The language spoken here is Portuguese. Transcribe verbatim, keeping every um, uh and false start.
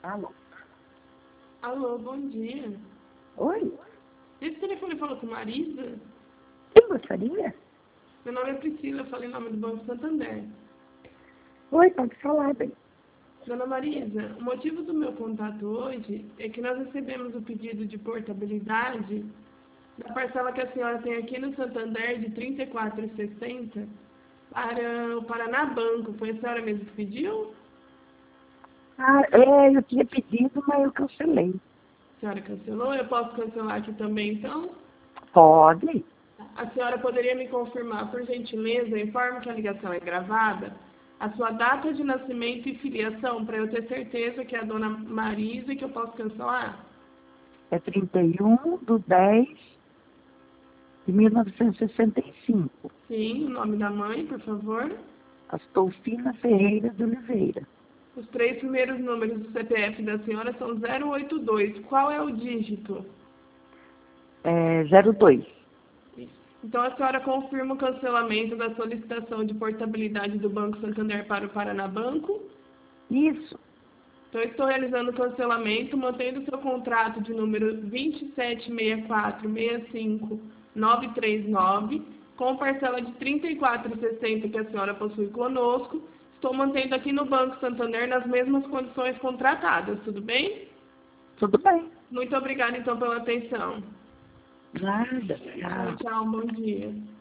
Alô? Alô, bom dia. Oi? Esse telefone falou com Marisa? Quem gostaria? Meu nome é Priscila, eu falei em nome do Banco Santander. Oi, pode falar, bem. Dona Marisa, o motivo do meu contato hoje é que nós recebemos o pedido de portabilidade da parcela que a senhora tem aqui no Santander de trinta e quatro reais e sessenta centavos para o Paraná Banco. Foi a senhora mesmo que pediu? Ah, é, eu tinha pedido, mas eu cancelei. A senhora cancelou? Eu posso cancelar aqui também, então? Pode? A senhora poderia me confirmar, por gentileza, informe que a ligação é gravada, a sua data de nascimento e filiação, para eu ter certeza que é a dona Marisa e que eu posso cancelar? É trinta e um de dez de mil novecentos e sessenta e cinco. Sim, o nome da mãe, por favor. Astolfina Ferreira de Oliveira. Os três primeiros números do C P F da senhora são zero oito dois. Qual é o dígito? É zero dois. Então, a senhora confirma o cancelamento da solicitação de portabilidade do Banco Santander para o Paraná Banco? Isso. Então, eu estou realizando o cancelamento, mantendo o seu contrato de número dois sete seis quatro seis cinco nove três nove, com parcela de trinta e quatro reais e sessenta centavos que a senhora possui conosco. Estou mantendo aqui no Banco Santander nas mesmas condições contratadas, tudo bem? Tudo bem. Muito obrigada, então, pela atenção. Nada. Tchau, Tchau. tchau, bom dia.